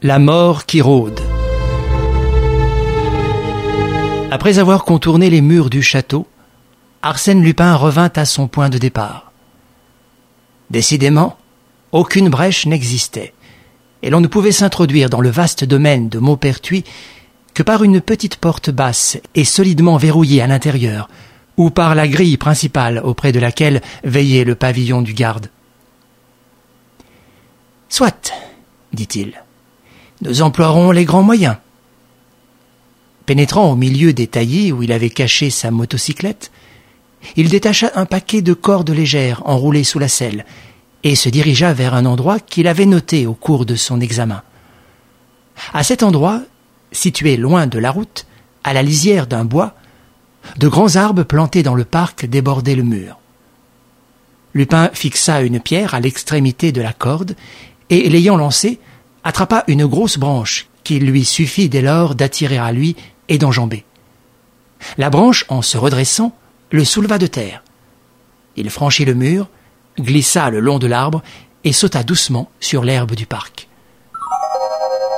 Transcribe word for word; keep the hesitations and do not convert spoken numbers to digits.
La mort qui rôde. Après avoir contourné les murs du château, Arsène Lupin revint à son point de départ. Décidément, aucune brèche n'existait, et l'on ne pouvait s'introduire dans le vaste domaine de Maupertuis que par une petite porte basse et solidement verrouillée à l'intérieur, ou par la grille principale auprès de laquelle veillait le pavillon du garde. « Soit, dit-il, nous emploierons les grands moyens. » Pénétrant au milieu des taillis où il avait caché sa motocyclette, il détacha un paquet de cordes légères enroulées sous la selle et se dirigea vers un endroit qu'il avait noté au cours de son examen. À cet endroit, situé loin de la route, à la lisière d'un bois, de grands arbres plantés dans le parc débordaient le mur. Lupin fixa une pierre à l'extrémité de la corde et, l'ayant lancée, attrapa une grosse branche qu'il lui suffit dès lors d'attirer à lui et d'enjamber. La branche, en se redressant, le souleva de terre. Il franchit le mur, glissa le long de l'arbre et sauta doucement sur l'herbe du parc.